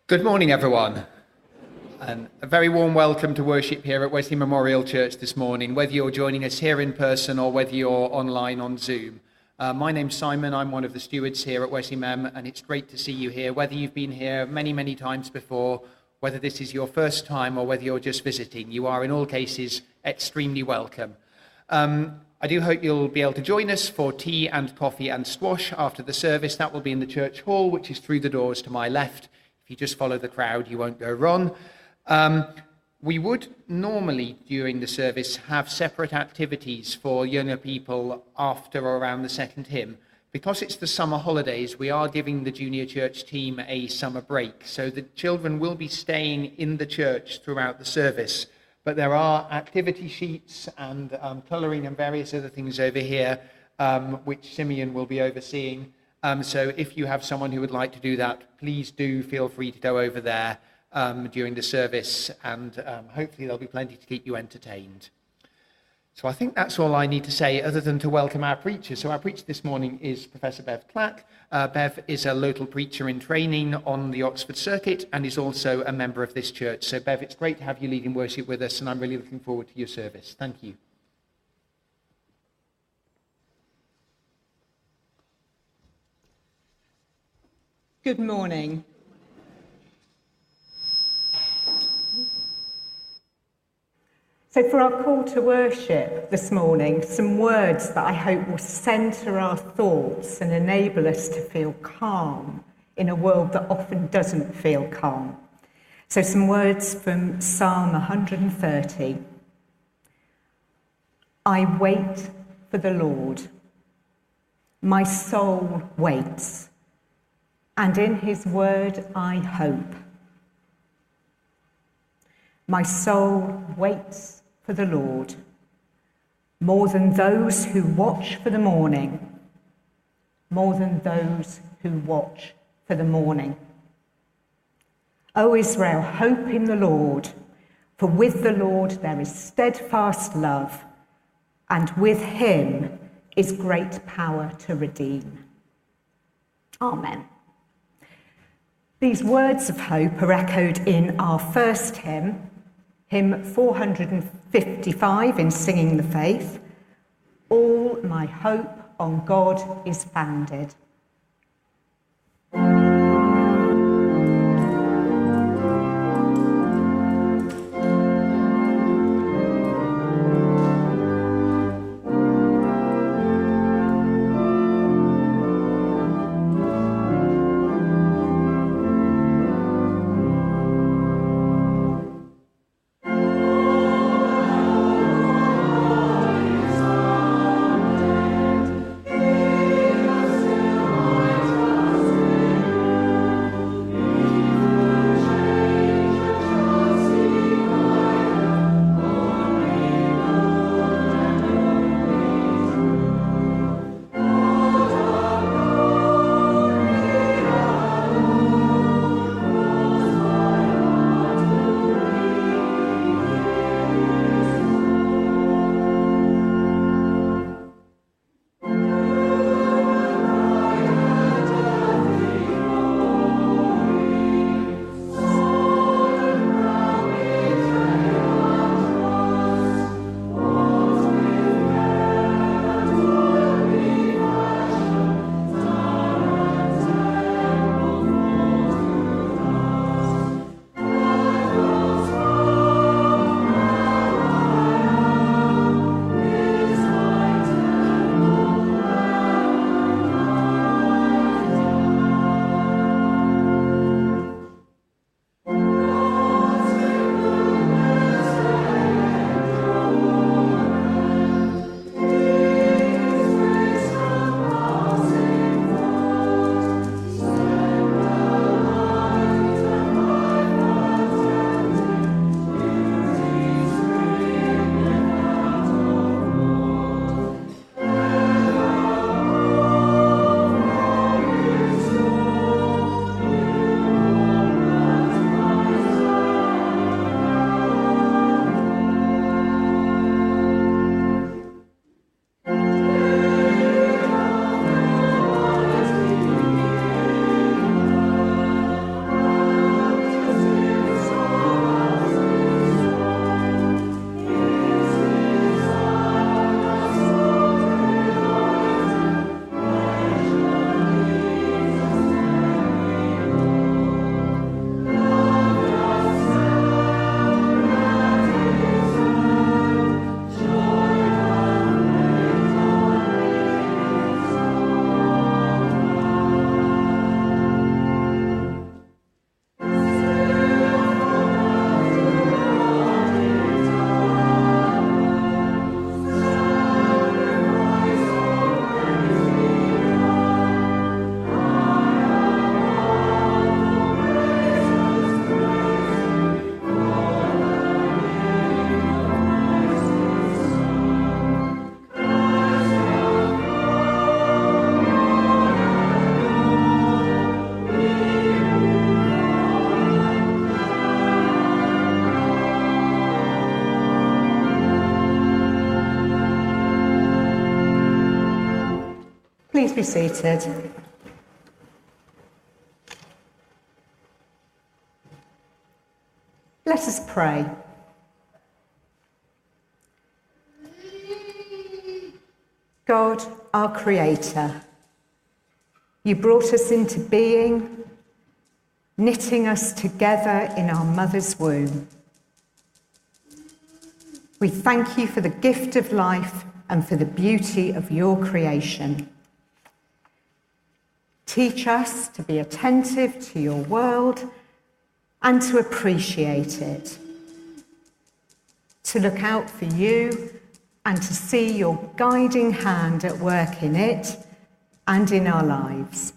Good morning, everyone, and a very warm welcome to worship here at Wesley Memorial Church this morning, whether you're joining us here in person or whether you're online on Zoom. My name's Simon. I'm one of the stewards here at Wesley Mem, and it's great to see you here, whether you've been here many, many times before, whether this is your first time or whether you're just visiting. You are, in all cases, extremely welcome. I do hope you'll be able to join us for tea and coffee and squash after the service. That will be in the church hall, which is through the doors to my left. If you just follow the crowd, you won't go wrong. We would normally, during the service, have separate activities for younger people after or around the second hymn. Because it's the summer holidays, we are giving the junior church team a summer break. So the children will be staying in the church throughout the service. But there are activity sheets and colouring and various other things over here, which Simeon will be overseeing. So if you have someone who would like to do that, please do feel free to go over there during the service, and hopefully there'll be plenty to keep you entertained. So I think that's all I need to say other than to welcome our preacher. So our preacher this morning is Professor Bev Clack. Bev is a local preacher in training on the Oxford Circuit and is also a member of this church. So Bev, it's great to have you leading worship with us, and I'm really looking forward to your service. Thank you. Good morning. So for our call to worship this morning, some words that I hope will centre our thoughts and enable us to feel calm in a world that often doesn't feel calm. So some words from Psalm 130. I wait for the Lord. My soul waits. And in his word I hope. My soul waits for the Lord, more than those who watch for the morning, more than those who watch for the morning. O Israel, hope in the Lord, for with the Lord there is steadfast love, and with him is great power to redeem. Amen. These words of hope are echoed in our first hymn, hymn 455 in Singing the Faith. All my hope on God is founded. Please be seated. Let us pray. God, our Creator, you brought us into being, knitting us together in our mother's womb. We thank you for the gift of life and for the beauty of your creation. Teach us to be attentive to your world and to appreciate it, to look out for you and to see your guiding hand at work in it and in our lives.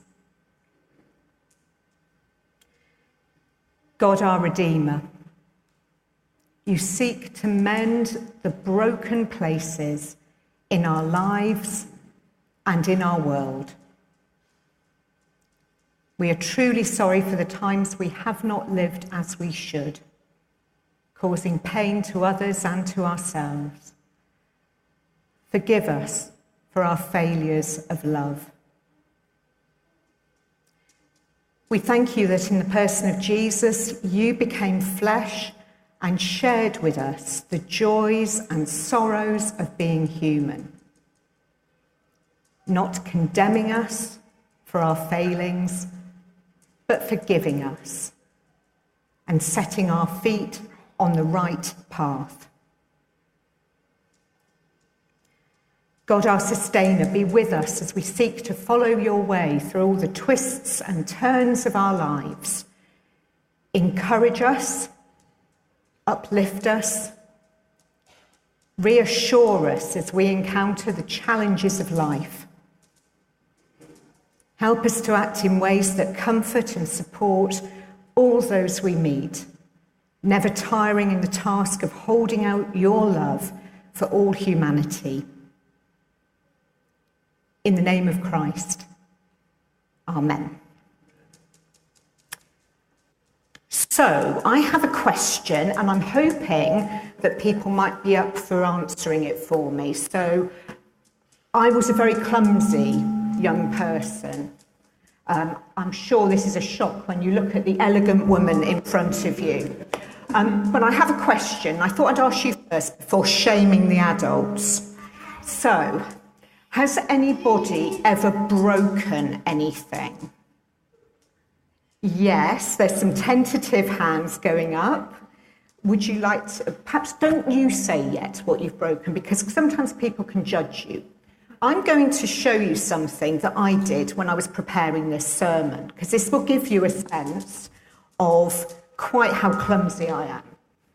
God, our Redeemer, you seek to mend the broken places in our lives and in our world. We are truly sorry for the times we have not lived as we should, causing pain to others and to ourselves. Forgive us for our failures of love. We thank you that in the person of Jesus, you became flesh and shared with us the joys and sorrows of being human, not condemning us for our failings, but forgiving us and setting our feet on the right path. God, our sustainer, be with us as we seek to follow your way through all the twists and turns of our lives. Encourage us, uplift us, reassure us as we encounter the challenges of life. Help us to act in ways that comfort and support all those we meet, never tiring in the task of holding out your love for all humanity. In the name of Christ, amen. So, I have a question, and I'm hoping that people might be up for answering it for me. So, I was a very clumsy young person. I'm sure this is a shock when you look at the elegant woman in front of you. But I have a question. I thought I'd ask you first before shaming the adults. So, has anybody ever broken anything? Yes, there's some tentative hands going up. Would you like to, perhaps don't you say yet what you've broken, because sometimes people can judge you. I'm going to show you something that I did when I was preparing this sermon, because this will give you a sense of quite how clumsy I am.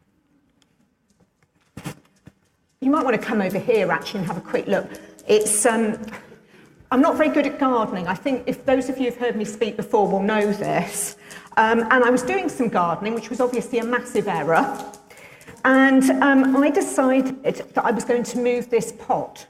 You might want to come over here actually and have a quick look. It's, I'm not very good at gardening. I think if those of you who've heard me speak before will know this. And I was doing some gardening, which was obviously a massive error. And I decided that I was going to move this pot,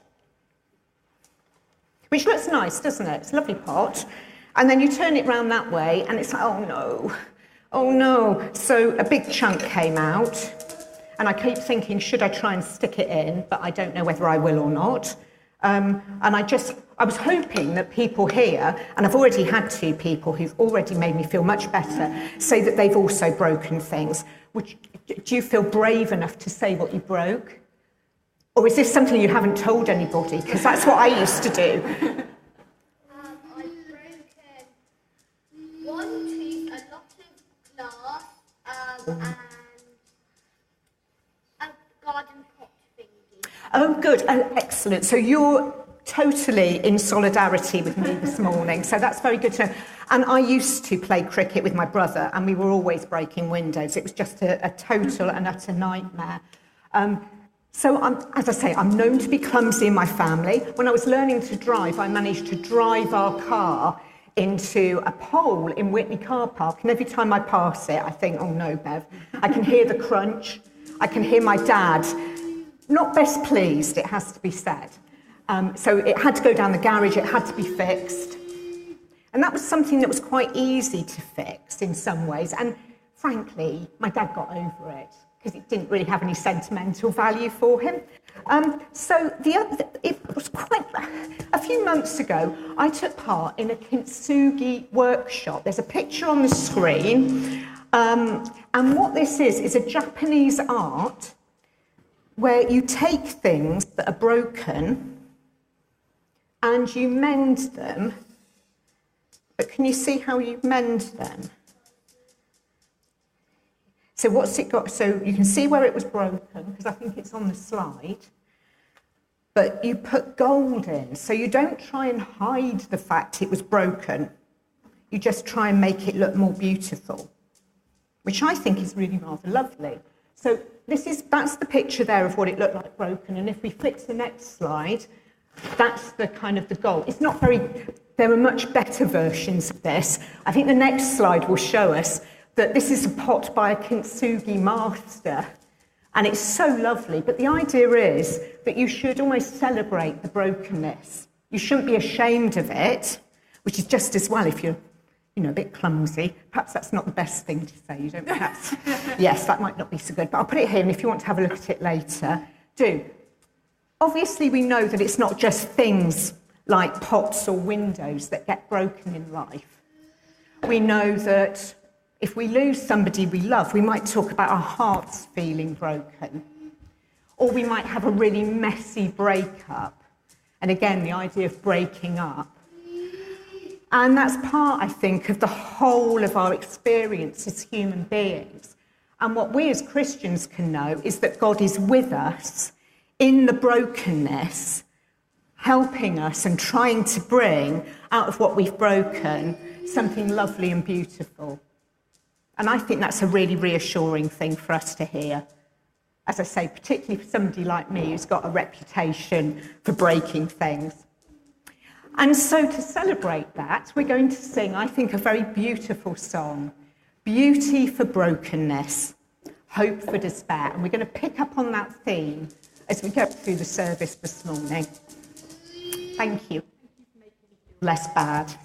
which looks nice, doesn't it? It's a lovely pot. And then you turn it round that way, and it's like, oh no. So a big chunk came out, and I keep thinking, should I try and stick it in? But I don't know whether I will or not. And I was hoping that people here, and I've already had 2 people who've already made me feel much better, say that they've also broken things. Do you feel brave enough to say what you broke? Or is this something you haven't told anybody? Because that's what I used to do. I've broken one tooth, a lot of glass, and a garden pot thingy. Oh, good. Oh, excellent. So you're totally in solidarity with me this morning. So that's very good to know. And I used to play cricket with my brother, and we were always breaking windows. It was just a total and utter nightmare. So, as I say, I'm known to be clumsy in my family. When I was learning to drive, I managed to drive our car into a pole in Whitney Car Park. And every time I pass it, I think, oh no, Bev. I can hear the crunch. I can hear my dad. Not best pleased, it has to be said. So it had to go down the garage, it had to be fixed. And that was something that was quite easy to fix in some ways. And frankly, my dad got over it because it didn't really have any sentimental value for him. It was quite a few months ago. I took part in a kintsugi workshop. There's a picture on the screen, and what this is a Japanese art where you take things that are broken and you mend them. But can you see how you mend them? So what's it got? So you can see where it was broken, because I think it's on the slide. But you put gold in, so you don't try and hide the fact it was broken. You just try and make it look more beautiful, which I think is really rather lovely. So that's the picture there of what it looked like broken. And if we flick to the next slide, that's the kind of the gold. It's not very, there are much better versions of this. I think the next slide will show us that this is a pot by a kintsugi master, and it's so lovely. But the idea is that you should almost celebrate the brokenness. You shouldn't be ashamed of it, which is just as well if you're, a bit clumsy. Perhaps that's not the best thing to say. You don't perhaps. Yes, that might not be so good. But I'll put it here, and if you want to have a look at it later, do. Obviously, we know that it's not just things like pots or windows that get broken in life. We know that if we lose somebody we love, we might talk about our hearts feeling broken. Or we might have a really messy breakup. And again, the idea of breaking up. And that's part, I think, of the whole of our experience as human beings. And what we as Christians can know is that God is with us in the brokenness, helping us and trying to bring out of what we've broken something lovely and beautiful. And I think that's a really reassuring thing for us to hear. As I say, particularly for somebody like me who's got a reputation for breaking things. And so to celebrate that, we're going to sing, I think, a very beautiful song. Beauty for brokenness, hope for despair. And we're going to pick up on that theme as we go through the service this morning. Thank you. Less bad.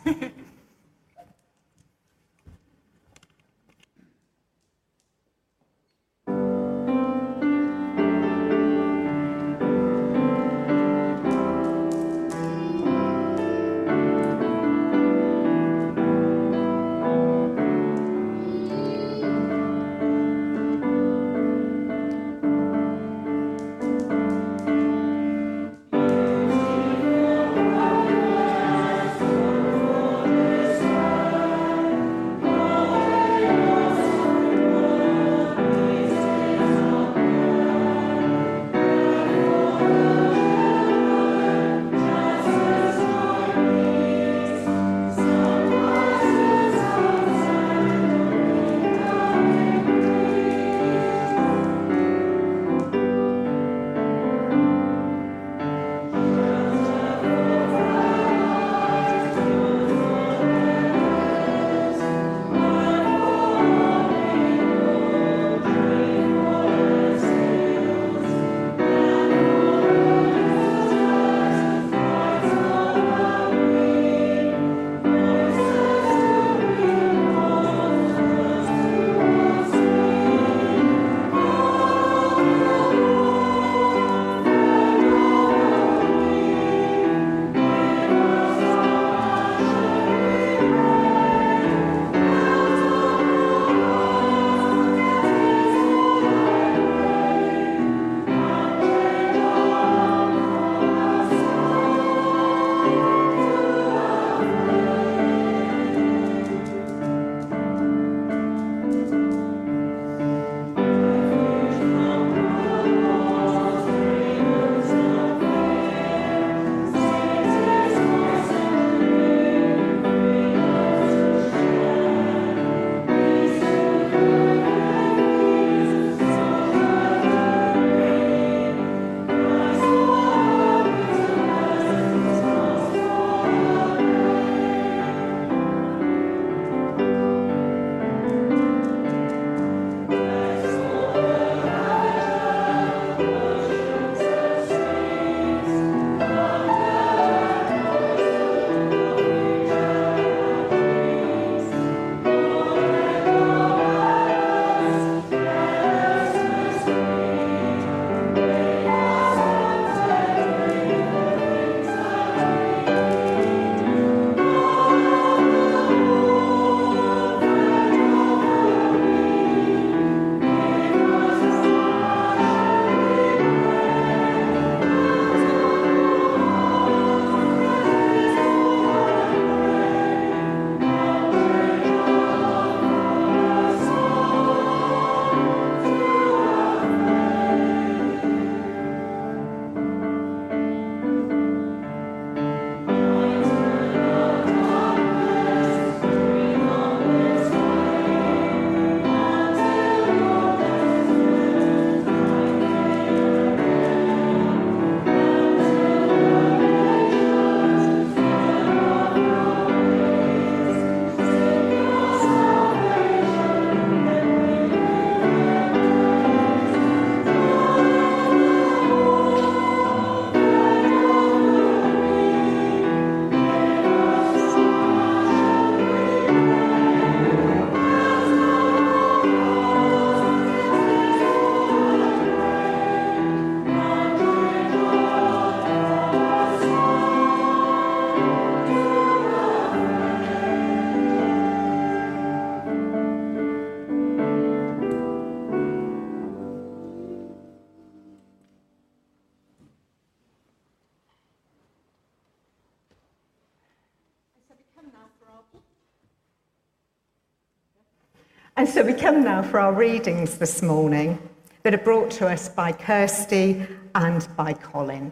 And so we come now for our readings this morning that are brought to us by Kirsty and by Colin.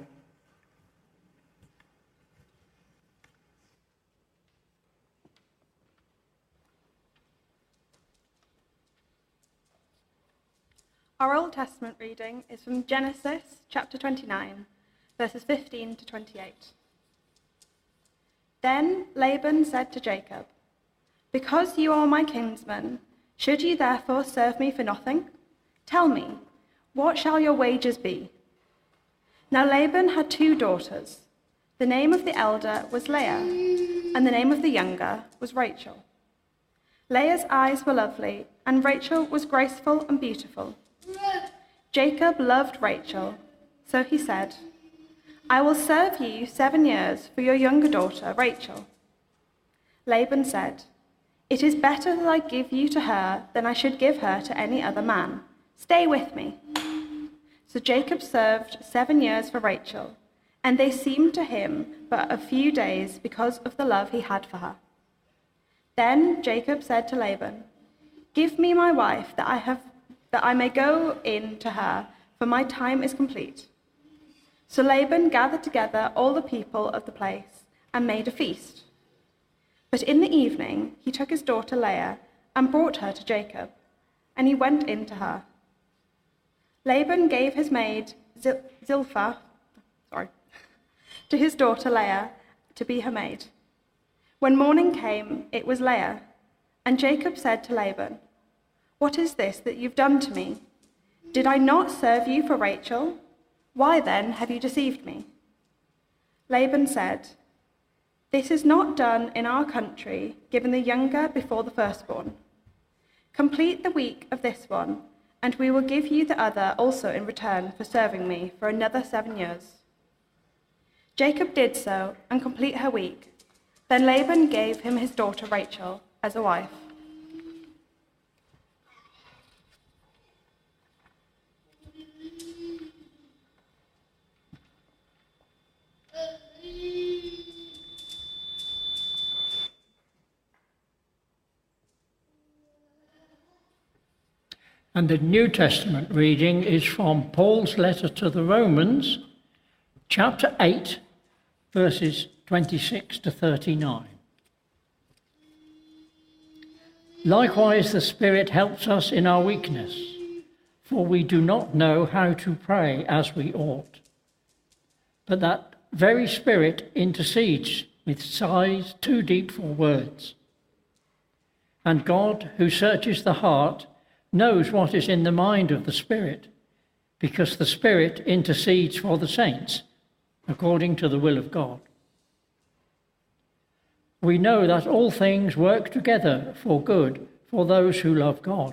Our Old Testament reading is from Genesis chapter 29, verses 15 to 28. Then Laban said to Jacob, "Because you are my kinsman, should you therefore serve me for nothing? Tell me, what shall your wages be?" Now Laban had 2 daughters. The name of the elder was Leah, and the name of the younger was Rachel. Leah's eyes were lovely, and Rachel was graceful and beautiful. Jacob loved Rachel, so he said, "I will serve you 7 years for your younger daughter, Rachel." Laban said, "It is better that I give you to her than I should give her to any other man. Stay with me." So Jacob served 7 years for Rachel, and they seemed to him but a few days because of the love he had for her. Then Jacob said to Laban, "Give me my wife that I may go in to her, for my time is complete." So Laban gathered together all the people of the place and made a feast. But in the evening he took his daughter Leah and brought her to Jacob, and he went in to her. Laban gave his maid Zilpah to his daughter Leah to be her maid. When morning came, it was Leah, and Jacob said to Laban, "What is this that you've done to me? Did I not serve you for Rachel? Why then have you deceived me?" Laban said, "This is not done in our country, given the younger before the firstborn. Complete the week of this one, and we will give you the other also in return for serving me for another 7 years." Jacob did so and complete her week. Then Laban gave him his daughter Rachel as a wife. And the New Testament reading is from Paul's letter to the Romans, chapter 8, verses 26 to 39. Likewise, the Spirit helps us in our weakness, for we do not know how to pray as we ought. But that very Spirit intercedes with sighs too deep for words. And God, who searches the heart, knows what is in the mind of the Spirit, because the Spirit intercedes for the saints according to the will of God. We know that all things work together for good for those who love God,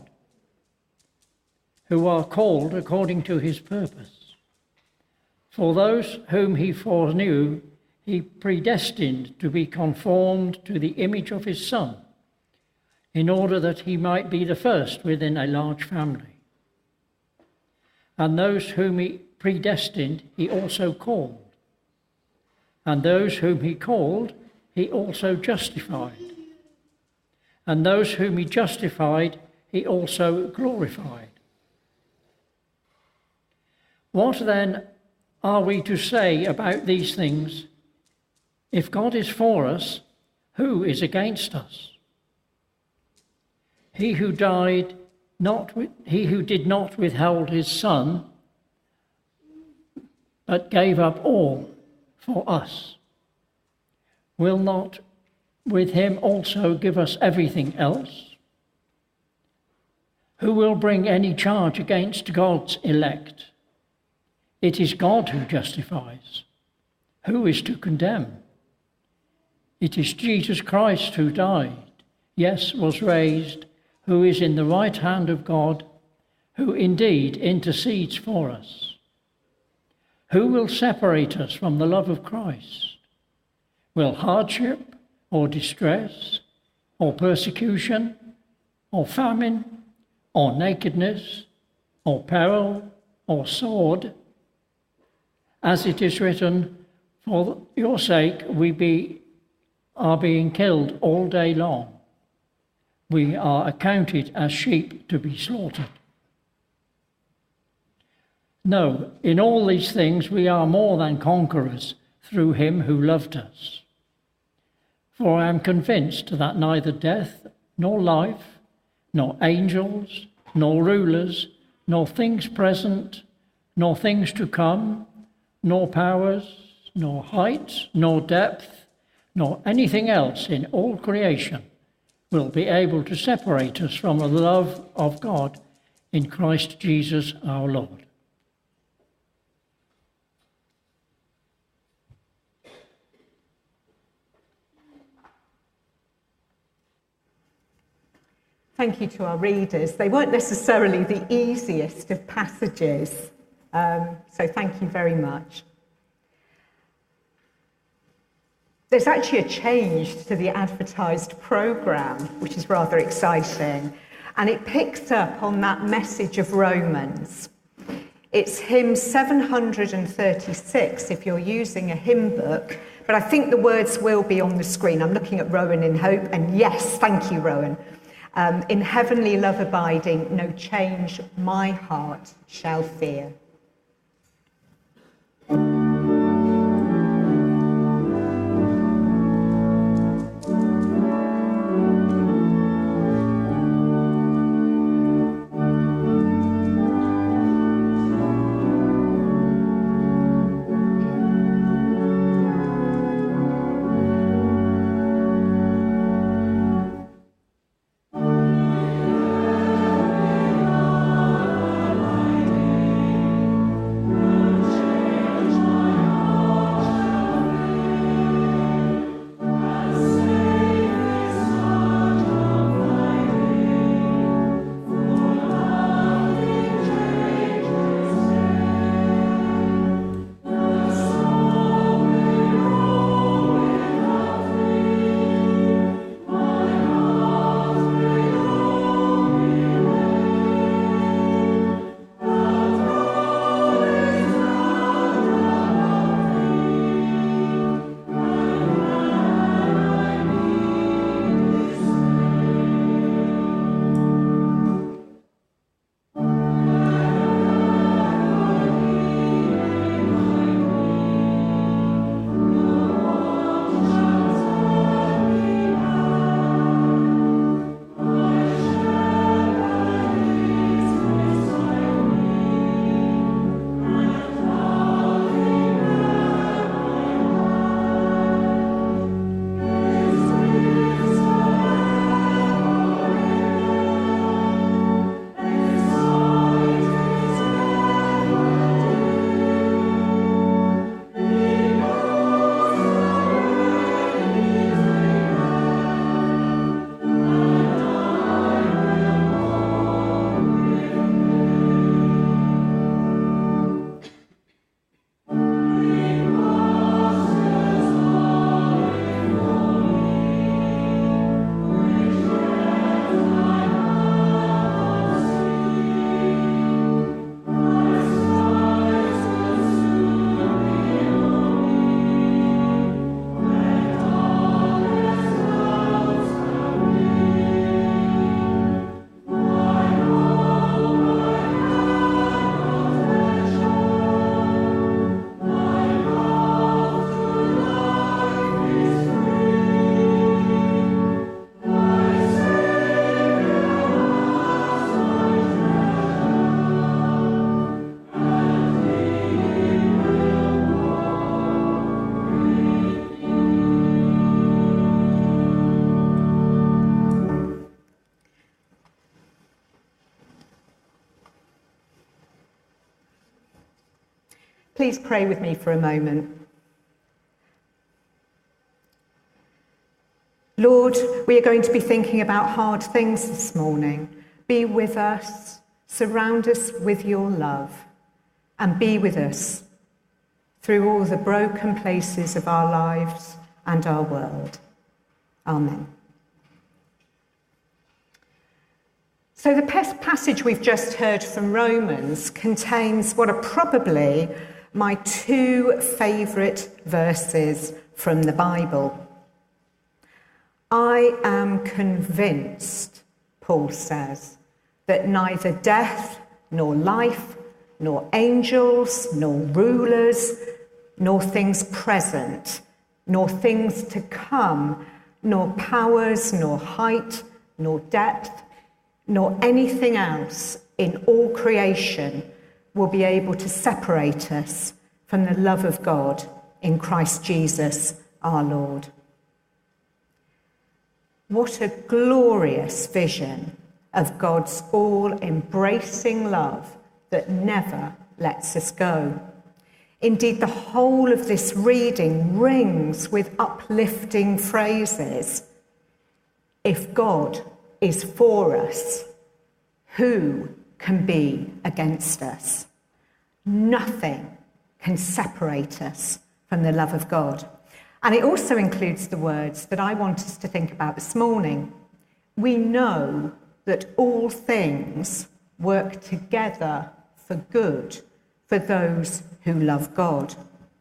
who are called according to his purpose. For those whom he foreknew, he predestined to be conformed to the image of his Son, in order that he might be the first within a large family. And those whom he predestined, he also called. And those whom he called, he also justified. And those whom he justified, he also glorified. What then are we to say about these things? If God is for us, who is against us? He who did not withhold his Son, but gave up all for us, will not with him also give us everything else? Who will bring any charge against God's elect? It is God who justifies. Who is to condemn? It is Jesus Christ who died, yes, was raised, who is in the right hand of God, who indeed intercedes for us. Who will separate us from the love of Christ? Will hardship or distress or persecution or famine or nakedness or peril or sword? As it is written, for your sake we are being killed all day long. We are accounted as sheep to be slaughtered. No, in all these things we are more than conquerors through him who loved us. For I am convinced that neither death, nor life, nor angels, nor rulers, nor things present, nor things to come, nor powers, nor height, nor depth, nor anything else in all creation will be able to separate us from the love of God in Christ Jesus our Lord. Thank you to our readers. They weren't necessarily the easiest of passages, so thank you very much. There's actually a change to the advertised programme, which is rather exciting, and it picks up on that message of Romans. It's hymn 736 if you're using a hymn book, but I think the words will be on the screen. I'm looking at Rowan in hope, and yes, thank you, Rowan. In heavenly love abiding, no change my heart shall fear. Please pray with me for a moment. Lord, we are going to be thinking about hard things this morning. Be with us, surround us with your love, and be with us through all the broken places of our lives and our world. Amen. So the passage we've just heard from Romans contains what are probably my two favourite verses from the Bible. I am convinced, Paul says, that neither death, nor life, nor angels, nor rulers, nor things present, nor things to come, nor powers, nor height, nor depth, nor anything else in all creation will be able to separate us from the love of God in Christ Jesus our Lord. What a glorious vision of God's all-embracing love that never lets us go. Indeed, the whole of this reading rings with uplifting phrases. If God is for us, who can be against us? Nothing can separate us from the love of God. And it also includes the words that I want us to think about this morning. We know that all things work together for good for those who love God.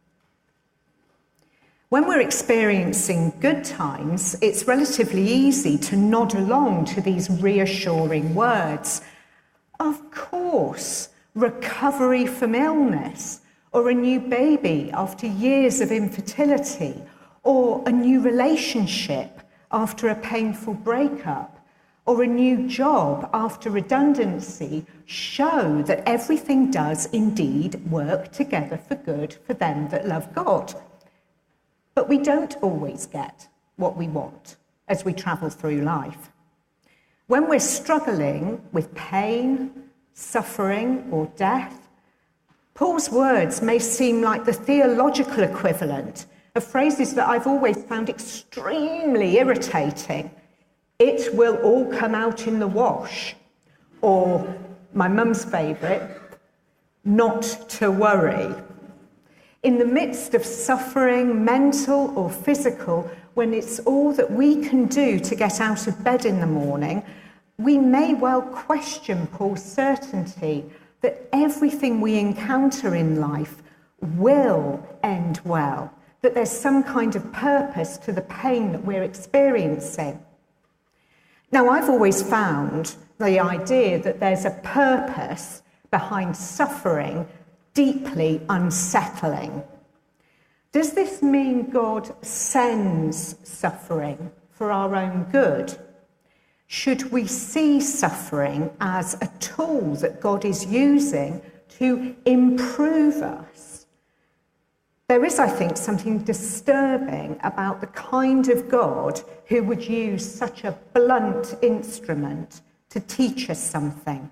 When we're experiencing good times, it's relatively easy to nod along to these reassuring words. Of course, recovery from illness, or a new baby after years of infertility, or a new relationship after a painful breakup, or a new job after redundancy show that everything does indeed work together for good for them that love God. But we don't always get what we want as we travel through life. When we're struggling with pain, suffering, or death, Paul's words may seem like the theological equivalent of phrases that I've always found extremely irritating. It will all come out in the wash. Or, my mum's favourite, not to worry. In the midst of suffering, mental or physical, when it's all that we can do to get out of bed in the morning, we may well question Paul's certainty that everything we encounter in life will end well, that there's some kind of purpose to the pain that we're experiencing. Now, I've always found the idea that there's a purpose behind suffering deeply unsettling. Does this mean God sends suffering for our own good? Should we see suffering as a tool that God is using to improve us? There is, I think, something disturbing about the kind of God who would use such a blunt instrument to teach us something.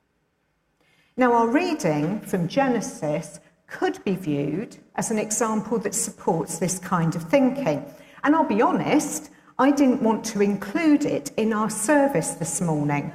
Now, our reading from Genesis could be viewed as an example that supports this kind of thinking. And I'll be honest, I didn't want to include it in our service this morning.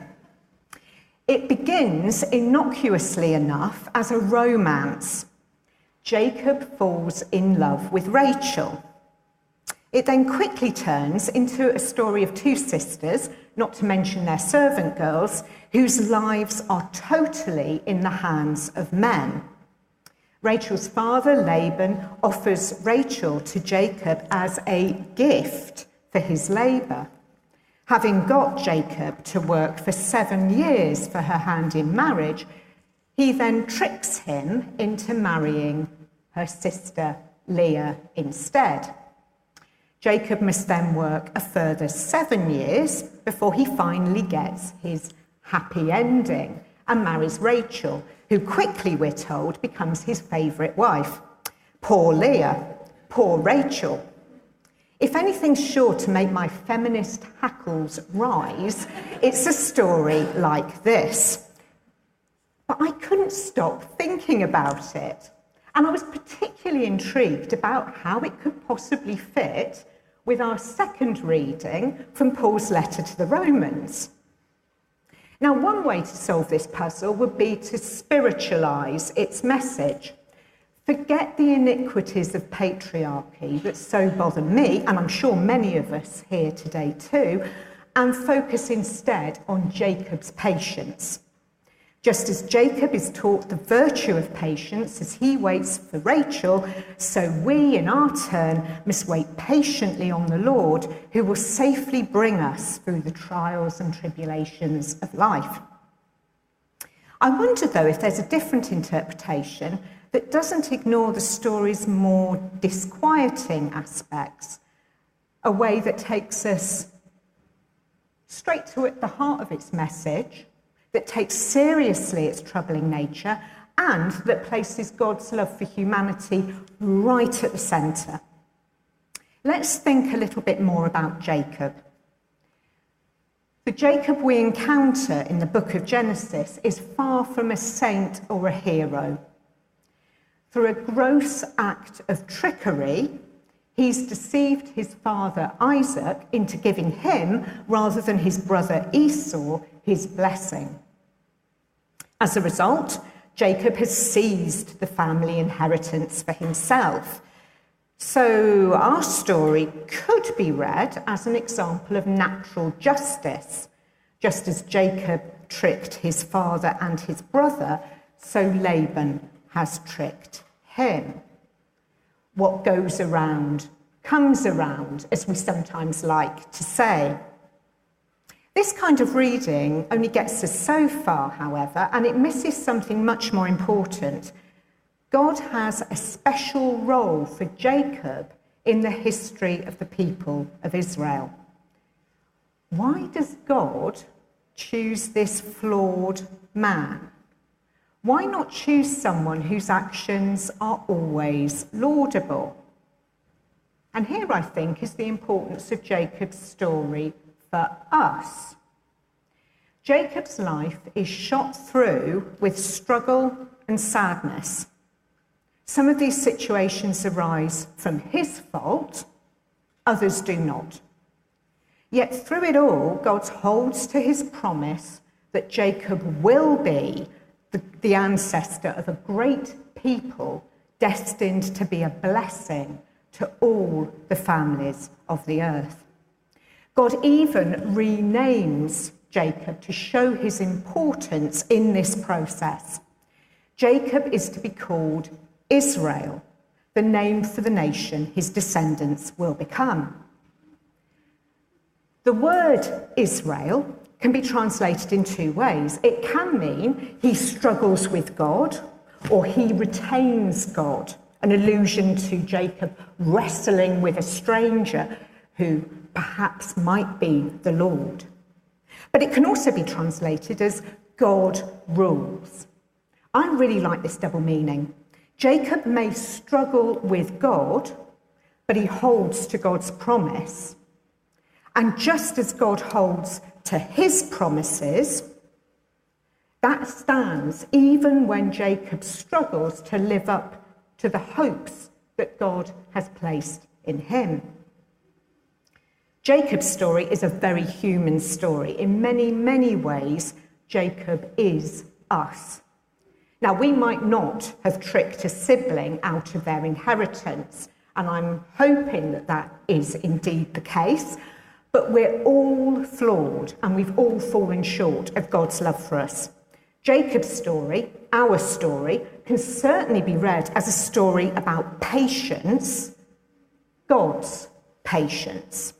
It begins innocuously enough as a romance. Jacob falls in love with Rachel. It then quickly turns into a story of two sisters, not to mention their servant girls, whose lives are totally in the hands of men. Rachel's father, Laban, offers Rachel to Jacob as a gift for his labour. Having got Jacob to work for 7 years for her hand in marriage, he then tricks him into marrying her sister Leah instead. Jacob must then work a further 7 years before he finally gets his happy ending and marries Rachel, who quickly, we're told, becomes his favourite wife. Poor Leah, poor Rachel. If anything's sure to make my feminist hackles rise, it's a story like this. But I couldn't stop thinking about it. And I was particularly intrigued about how it could possibly fit with our second reading from Paul's letter to the Romans. Now, one way to solve this puzzle would be to spiritualise its message. Forget the iniquities of patriarchy that so bother me, and I'm sure many of us here today too, and focus instead on Jacob's patience. Just as Jacob is taught the virtue of patience as he waits for Rachel, so we, in our turn, must wait patiently on the Lord, who will safely bring us through the trials and tribulations of life. I wonder, though, if there's a different interpretation that doesn't ignore the story's more disquieting aspects, a way that takes us straight to the heart of its message, that takes seriously its troubling nature, and that places God's love for humanity right at the centre. Let's think a little bit more about Jacob. The Jacob we encounter in the book of Genesis is far from a saint or a hero. Through a gross act of trickery, he's deceived his father Isaac into giving him, rather than his brother Esau, his blessing. As a result, Jacob has seized the family inheritance for himself. So our story could be read as an example of natural justice. Just as Jacob tricked his father and his brother, so Laban has tricked him. What goes around comes around, as we sometimes like to say. This kind of reading only gets us so far, however, and it misses something much more important. God has a special role for Jacob in the history of the people of Israel. Why does God choose this flawed man? Why not choose someone whose actions are always laudable? And here, I think, is the importance of Jacob's story for us. Jacob's life is shot through with struggle and sadness. Some of these situations arise from his fault, others do not. Yet through it all, God holds to his promise that Jacob will be the ancestor of a great people destined to be a blessing to all the families of the earth. God even renames Jacob to show his importance in this process. Jacob is to be called Israel, the name for the nation his descendants will become. The word Israel can be translated in two ways. It can mean he struggles with God, or he retains God, an allusion to Jacob wrestling with a stranger who perhaps might be the Lord. But it can also be translated as God rules. I really like this double meaning. Jacob may struggle with God, but he holds to God's promise. And just as God holds to his promises, that stands even when Jacob struggles to live up to the hopes that God has placed in him. Jacob's story is a very human story. In many, many ways, Jacob is us. Now, we might not have tricked a sibling out of their inheritance, and I'm hoping that that is indeed the case, but we're all flawed, and we've all fallen short of God's love for us. Jacob's story, our story, can certainly be read as a story about patience, God's patience.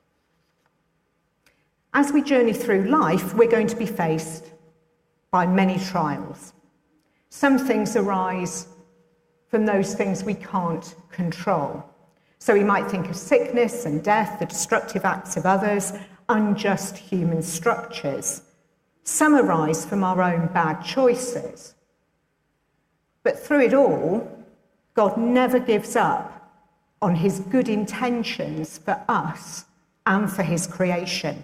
As we journey through life, we're going to be faced by many trials. Some things arise from those things we can't control. So we might think of sickness and death, the destructive acts of others, unjust human structures. Some arise from our own bad choices. But through it all, God never gives up on his good intentions for us and for his creation.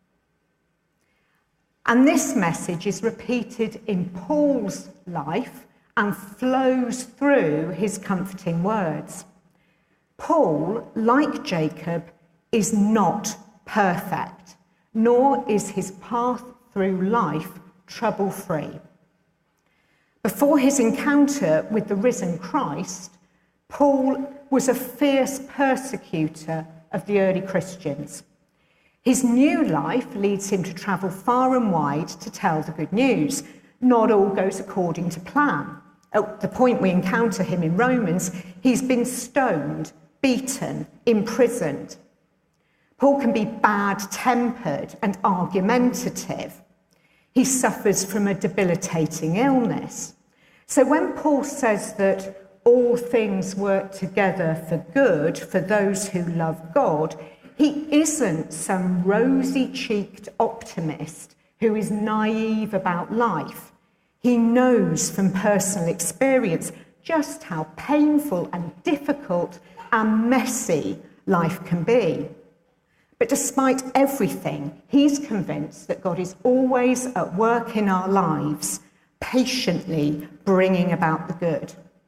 And this message is repeated in Paul's life and flows through his comforting words. Paul, like Jacob, is not perfect, nor is his path through life trouble-free. Before his encounter with the risen Christ, Paul was a fierce persecutor of the early Christians. His new life leads him to travel far and wide to tell the good news. not all goes according to plan. At the point we encounter him in Romans, he's been stoned, beaten, imprisoned. Paul can be bad-tempered and argumentative. He suffers from a debilitating illness. So when Paul says that all things work together for good for those who love God, he isn't some rosy-cheeked optimist who is naive about life. He knows from personal experience just how painful and difficult and messy life can be. But despite everything, he's convinced that God is always at work in our lives, patiently bringing about the good.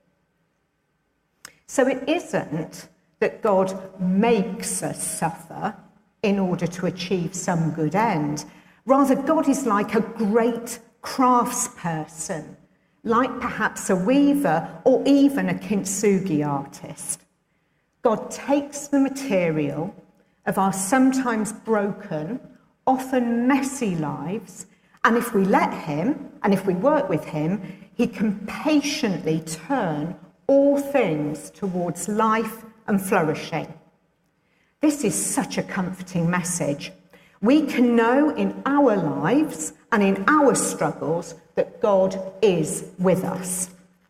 So it isn't that God makes us suffer in order to achieve some good end. Rather, God is like a great craftsperson, like perhaps a weaver or even a kintsugi artist. God takes the material of our sometimes broken, often messy lives, and if we let him, and if we work with him, he can patiently turn all things towards life and flourishing. This is such a comforting message. We can know in our lives and in our struggles that God is with us.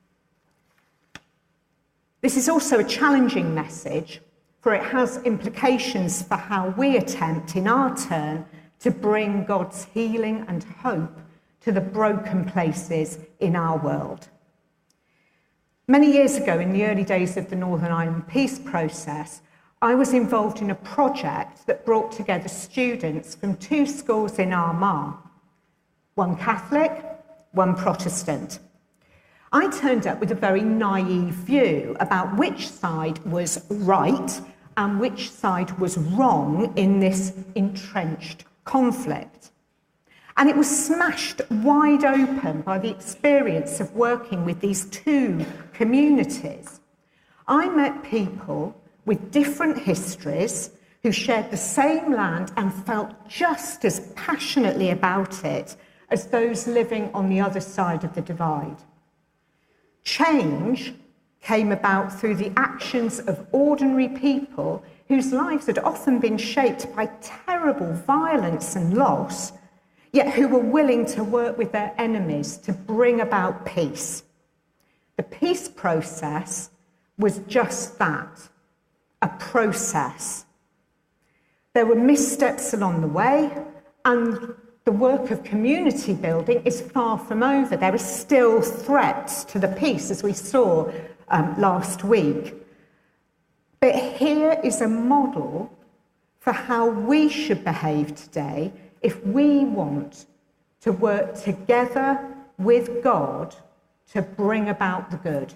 This is also a challenging message, for it has implications for how we attempt in our turn to bring God's healing and hope to the broken places in our world. Many years ago, in the early days of the Northern Ireland peace process, I was involved in a project that brought together students from two schools in Armagh, one Catholic, one Protestant. I turned up with a very naive view about which side was right and which side was wrong in this entrenched conflict. And it was smashed wide open by the experience of working with these two communities. I met people with different histories who shared the same land and felt just as passionately about it as those living on the other side of the divide. Change came about through the actions of ordinary people whose lives had often been shaped by terrible violence and loss, yet who were willing to work with their enemies to bring about peace. The peace process was just that, a process. There were missteps along the way, and the work of community building is far from over. There are still threats to the peace, as we saw last week. But here is a model for how we should behave today if we want to work together with God to bring about the good.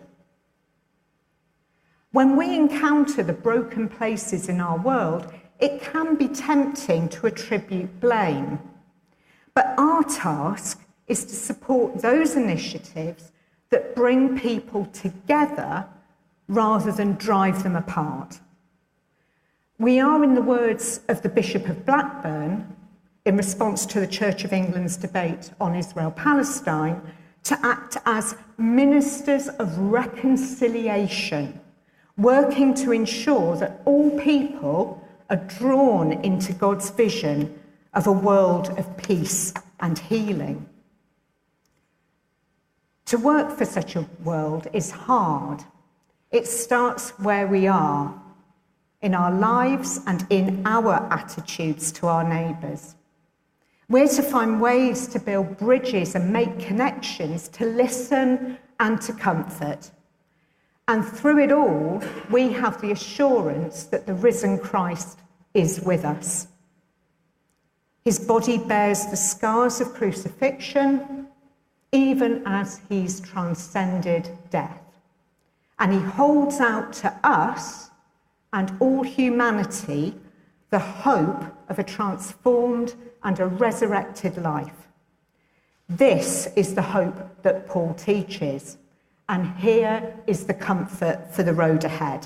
When we encounter the broken places in our world, it can be tempting to attribute blame. But our task is to support those initiatives that bring people together rather than drive them apart. We are, in the words of the Bishop of Blackburn, in response to the Church of England's debate on Israel-Palestine, to act as ministers of reconciliation, working to ensure that all people are drawn into God's vision of a world of peace and healing. To work for such a world is hard. It starts where we are, in our lives and in our attitudes to our neighbours. We're to find ways to build bridges and make connections, to listen and to comfort. And through it all, we have the assurance that the risen Christ is with us. His body bears the scars of crucifixion, even as he's transcended death. And he holds out to us and all humanity the hope of a transformed and a resurrected life. This is the hope that Paul teaches, and here is the comfort for the road ahead.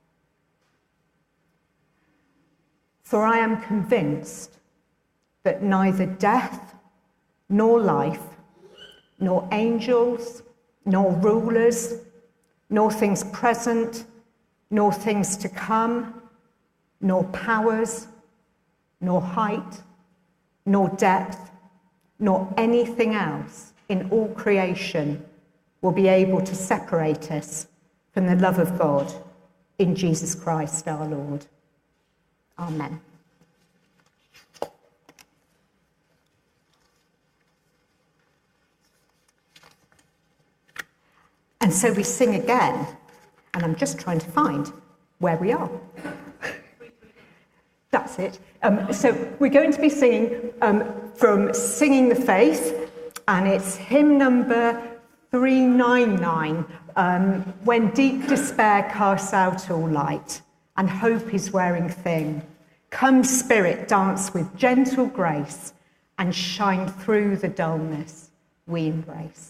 For I am convinced that neither death nor life, nor angels, nor rulers, nor things present, nor things to come, nor powers, nor height, nor depth, nor anything else in all creation will be able to separate us from the love of God in Jesus Christ our Lord. Amen. And so we sing again, and I'm just trying to find where we are. That's it. So we're going to be singing from Singing the Faith, and it's hymn number 399, When Deep Despair Casts Out All Light, and Hope is Wearing Thin. Come, Spirit, dance with gentle grace, and shine through the dullness we embrace.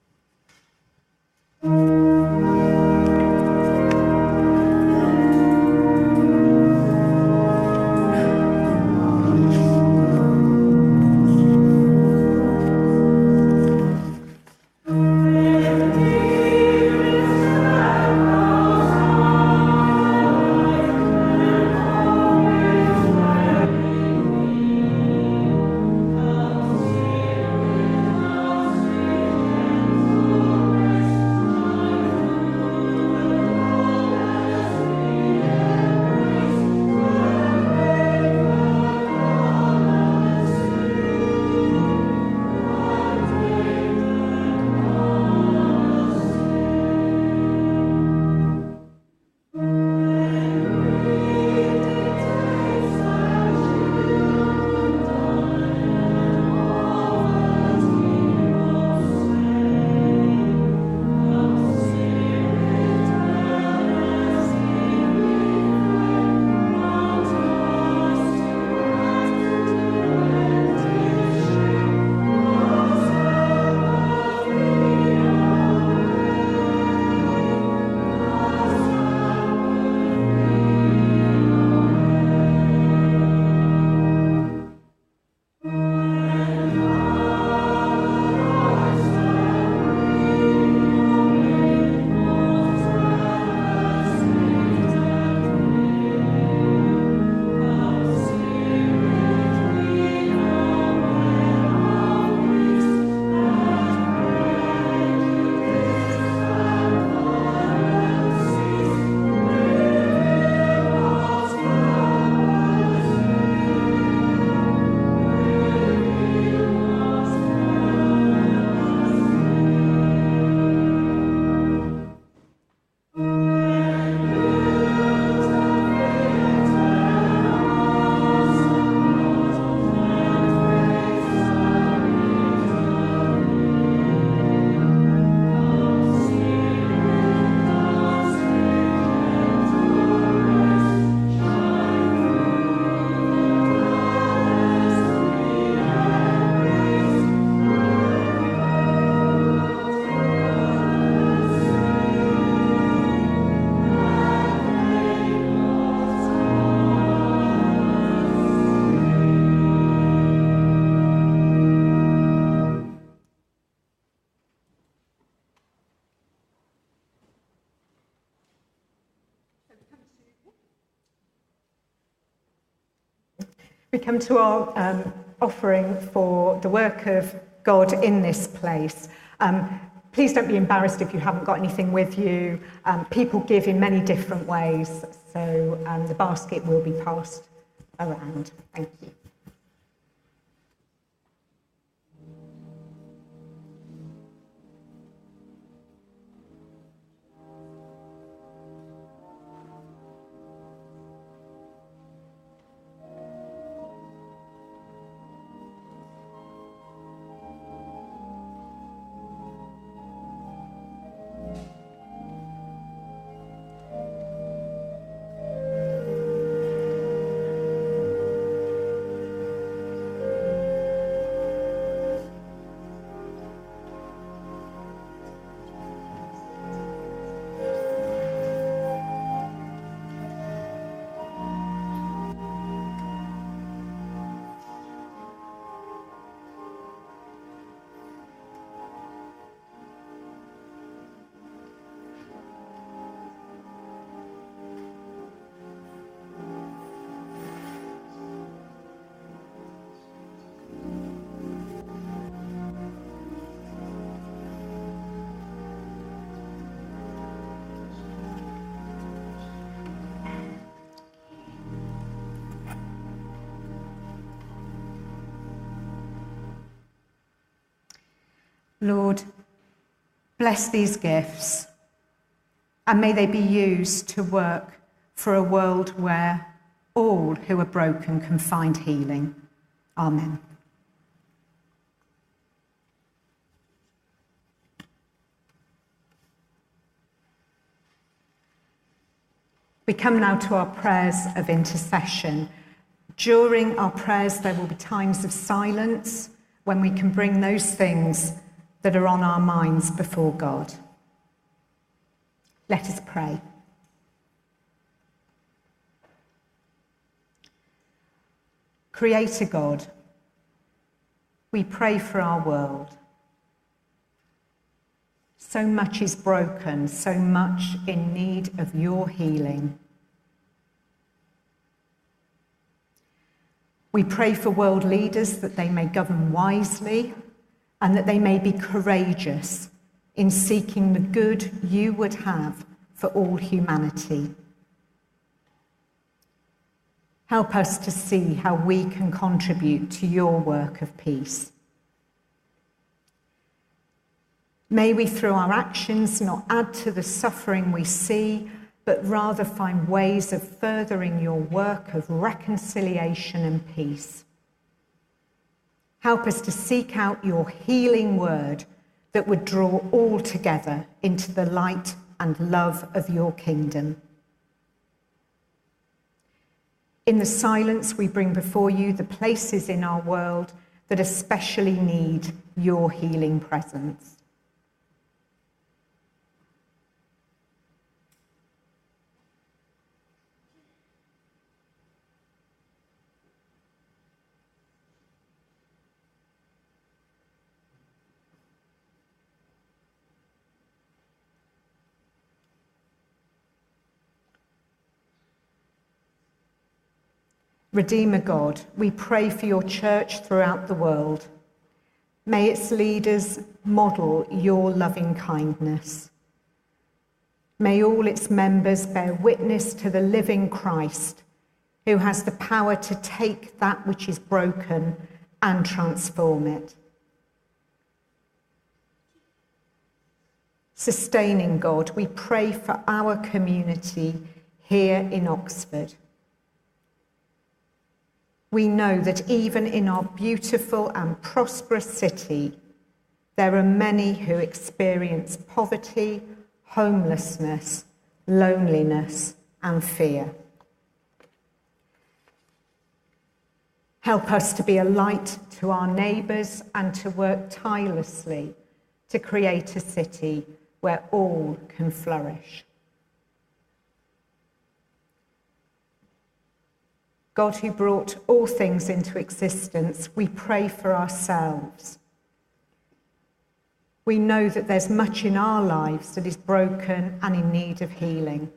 We come to our offering for the work of God in this place. Please don't be embarrassed if you haven't got anything with you. People give in many different ways, so the basket will be passed around. Thank you. Lord, bless these gifts, and may they be used to work for a world where all who are broken can find healing. Amen. We come now to our prayers of intercession. During our prayers, there will be times of silence when we can bring those things that are on our minds before God. Let us pray. Creator God, we pray for our world. So much is broken, so much in need of your healing. We pray for world leaders that they may govern wisely and that they may be courageous in seeking the good you would have for all humanity. Help us to see how we can contribute to your work of peace. May we, through our actions, not add to the suffering we see, but rather find ways of furthering your work of reconciliation and peace. Help us to seek out your healing word that would draw all together into the light and love of your kingdom. In the silence, we bring before you the places in our world that especially need your healing presence. Redeemer God, we pray for your church throughout the world. May its leaders model your loving kindness. May all its members bear witness to the living Christ, who has the power to take that which is broken and transform it. Sustaining God, we pray for our community here in Oxford. We know that even in our beautiful and prosperous city, there are many who experience poverty, homelessness, loneliness, and fear. Help us to be a light to our neighbours and to work tirelessly to create a city where all can flourish. God, who brought all things into existence, we pray for ourselves. We know that there's much in our lives that is broken and in need of healing.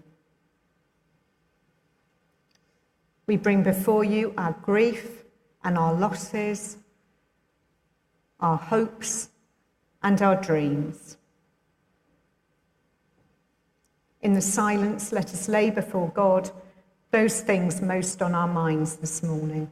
We bring before you our grief and our losses, our hopes and our dreams. In the silence, let us lay before God those things most on our minds this morning.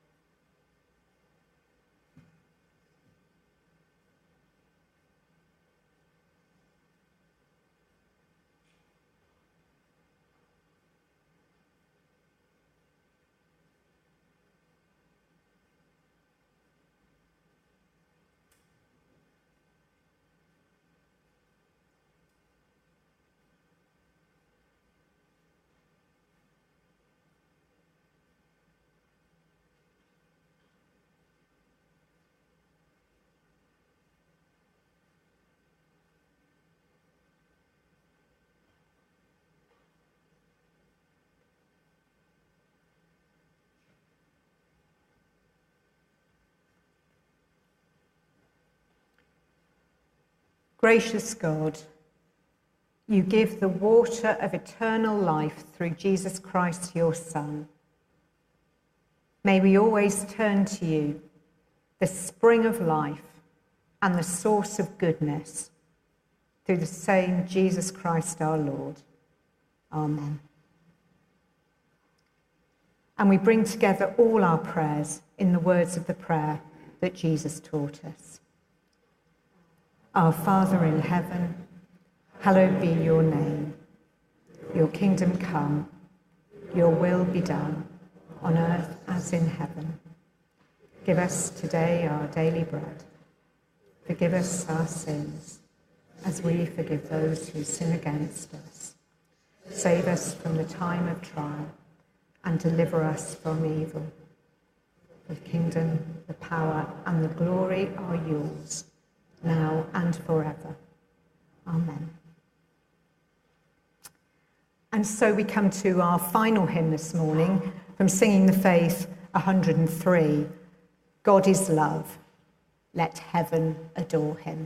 Gracious God, you give the water of eternal life through Jesus Christ, your Son. May we always turn to you, the spring of life and the source of goodness, through the same Jesus Christ our Lord. Amen. And we bring together all our prayers in the words of the prayer that Jesus taught us. Our Father in heaven, hallowed be your name. Your kingdom come, your will be done, on earth as in heaven. Give us today our daily bread. Forgive us our sins, as we forgive those who sin against us. Save us from the time of trial, and deliver us from evil. The kingdom, the power, and the glory are yours, now and forever. Amen. And so we come to our final hymn this morning from Singing the Faith 103, God is Love, let heaven adore him.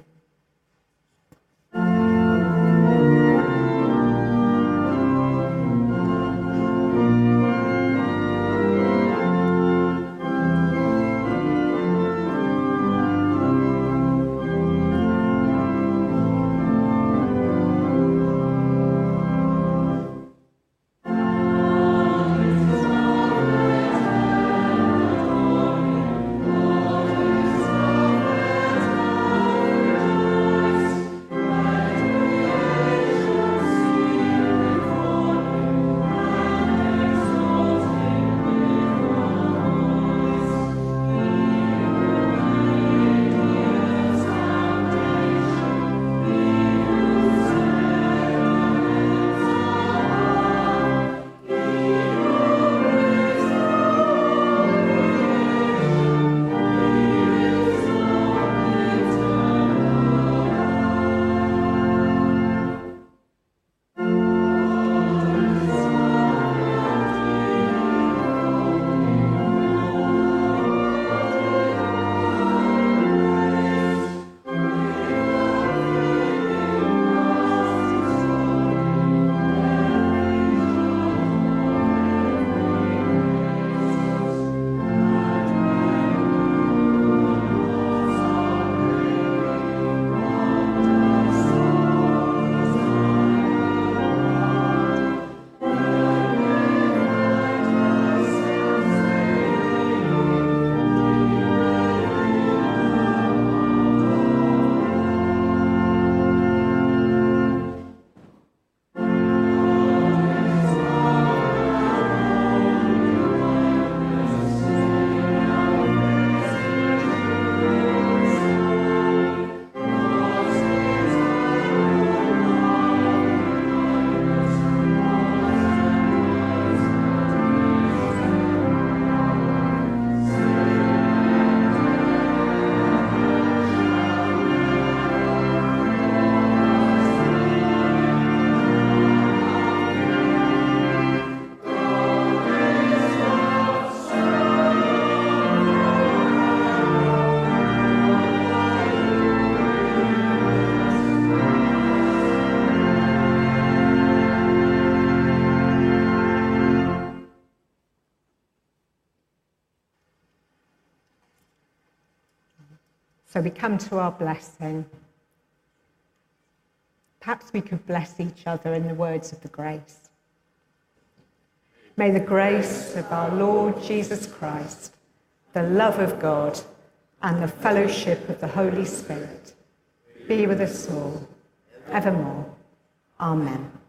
So we come to our blessing. Perhaps we could bless each other in the words of the grace. May the grace of our Lord Jesus Christ, the love of God, and the fellowship of the Holy Spirit be with us all, evermore. Amen.